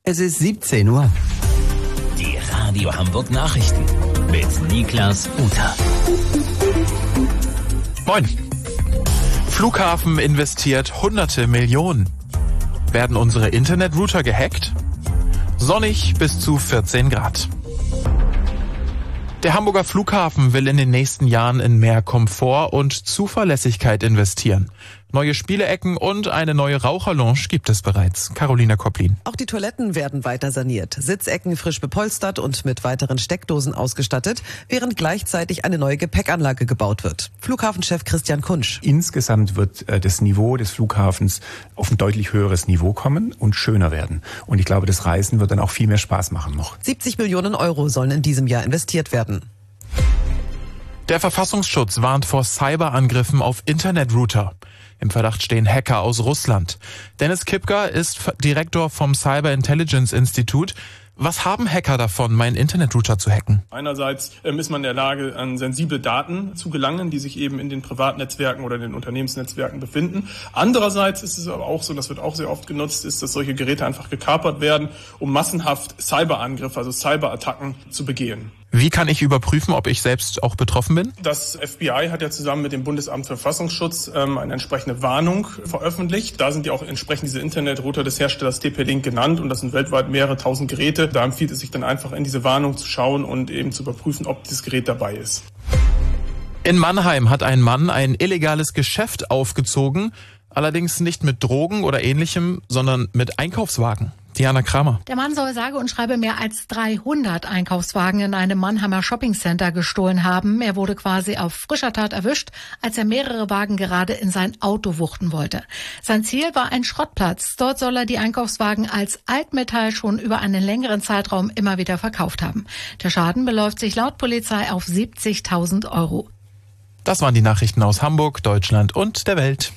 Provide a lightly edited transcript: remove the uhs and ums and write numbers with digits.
Es ist 17 Uhr. Die Radio Hamburg Nachrichten mit Niklas Uter. Moin. Flughafen investiert hunderte Millionen. Werden unsere Internetrouter gehackt? Sonnig bis zu 14 Grad. Der Hamburger Flughafen will in den nächsten Jahren in mehr Komfort und Zuverlässigkeit investieren. Neue Spieleecken und eine neue Raucherlounge gibt es bereits. Carolina Kopplin. Auch die Toiletten werden weiter saniert. Sitzecken frisch bepolstert und mit weiteren Steckdosen ausgestattet, während gleichzeitig eine neue Gepäckanlage gebaut wird. Flughafenchef Christian Kunsch. Insgesamt wird das Niveau des Flughafens auf ein deutlich höheres Niveau kommen und schöner werden. Und ich glaube, das Reisen wird dann auch viel mehr Spaß machen noch. 70 Millionen Euro sollen in diesem Jahr investiert werden. Der Verfassungsschutz warnt vor Cyberangriffen auf Internetrouter. Im Verdacht stehen Hacker aus Russland. Dennis Kipker ist Direktor vom Cyber Intelligence Institut. Was haben Hacker davon, meinen Internetrouter zu hacken? Einerseits ist man in der Lage, an sensible Daten zu gelangen, die sich eben in den Privatnetzwerken oder den Unternehmensnetzwerken befinden. Andererseits ist es aber auch so, das wird auch sehr oft genutzt, ist, dass solche Geräte einfach gekapert werden, um massenhaft Cyberangriffe, also Cyberattacken zu begehen. Wie kann ich überprüfen, ob ich selbst auch betroffen bin? Das FBI hat ja zusammen mit dem Bundesamt für Verfassungsschutz eine entsprechende Warnung veröffentlicht. Da sind ja auch entsprechend diese Internetrouter des Herstellers TP-Link genannt und das sind weltweit mehrere tausend Geräte. Da empfiehlt es sich dann einfach in diese Warnung zu schauen und eben zu überprüfen, ob dieses Gerät dabei ist. In Mannheim hat ein Mann ein illegales Geschäft aufgezogen, allerdings nicht mit Drogen oder Ähnlichem, sondern mit Einkaufswagen. Diana Kramer. Der Mann soll sage und schreibe mehr als 300 Einkaufswagen in einem Mannheimer Shoppingcenter gestohlen haben. Er wurde quasi auf frischer Tat erwischt, als er mehrere Wagen gerade in sein Auto wuchten wollte. Sein Ziel war ein Schrottplatz. Dort soll er die Einkaufswagen als Altmetall schon über einen längeren Zeitraum immer wieder verkauft haben. Der Schaden beläuft sich laut Polizei auf 70.000 Euro. Das waren die Nachrichten aus Hamburg, Deutschland und der Welt.